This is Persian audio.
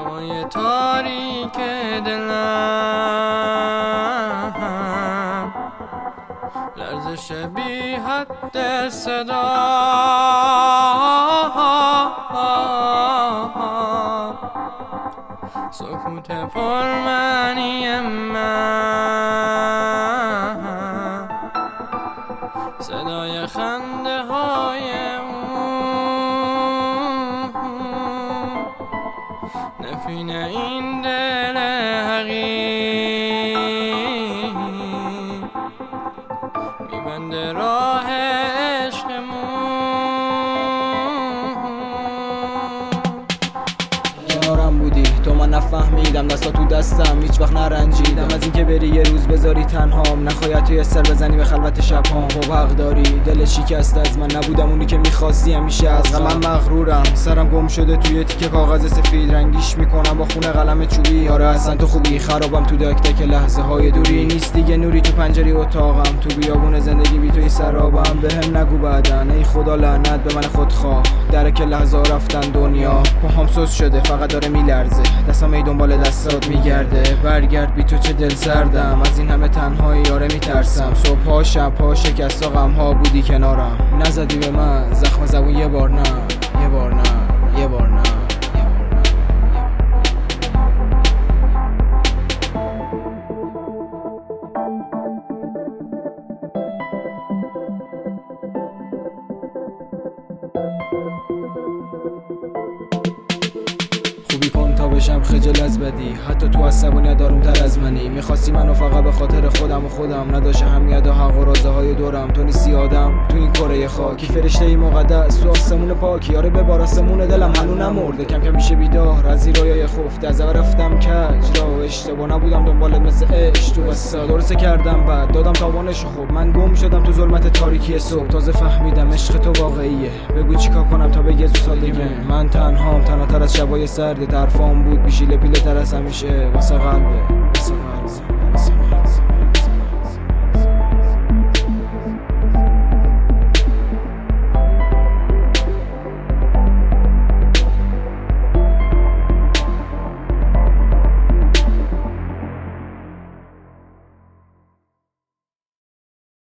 هوای تاریک دلم، لرزش بی حد صدا، سکوت پرمعنی من، صدای خنده های نفین این دل حقیر، میبنده راه کنارم بودی تو، من نفهمیدم دستا تو دستم هیچ وقت نرنجیدم از اینکه بری یه روز بذاری تنهام، نخواهد توی سر بزنی به خلوت شبهام. خب حق داری، دل شکست از من نبودم اونی که میخواستی، همیشه از غمم مغرورم، سرم گم شده توی تیکه کاغذ سفید، رنگیش میکنم با خون قلم چوبی. آره اصلا تو خوبی، خرابم تو دک تک لحظه های دوری، نیست دیگه نوری تو پنجره اتاقم، تو بیابون زندگی بی توی سرابم. بهم نگو بعدن ای خدا لعنت به من خودخواه، درک لحظه رفتن دنیا، پاهام سوس شده فقط داره میلرزه، دستم ای دنبال دستات میگرده، برگرد بی تو چه دل سردم، از این همه تنهایی یاره میترسم، صبحها شبها شکستا غمها بودی کنارم، نزدی به من زخم زبون یه بار نه، یه بار نه، یه بار نه. خوبی کن تا بشم خجل از بدی، حتی تو عصبانیت آروم‌تر از منی، میخواستی منو فقط به خاطر خودم و خودم، نداشت اهمیت و حق و رازه های دورم، تو نیستی آدم تو این کره خاکی، فرشته ای مقدس تو آسمون پاکی، آره ببار آسمون دلم هنو نمرده، کم کم میشه بیدار از این رویای خفته، از اول رفتم کج را اشتباه نبودم دنبالت مثل عشق تو قصه، درسته کردم بعد دادم تاوانش، خوب من گم شدم تو ظلمت تاریکی صبح، تازه فهمیدم عشق تو واقعیه، بگو چیکار کنم تا بگی تو سادگی، من تنهام تنهاتر از شبای سرد، طرفام بود بیشیله پیله تر از همیشه، واسه قلبه، واسه قلبه.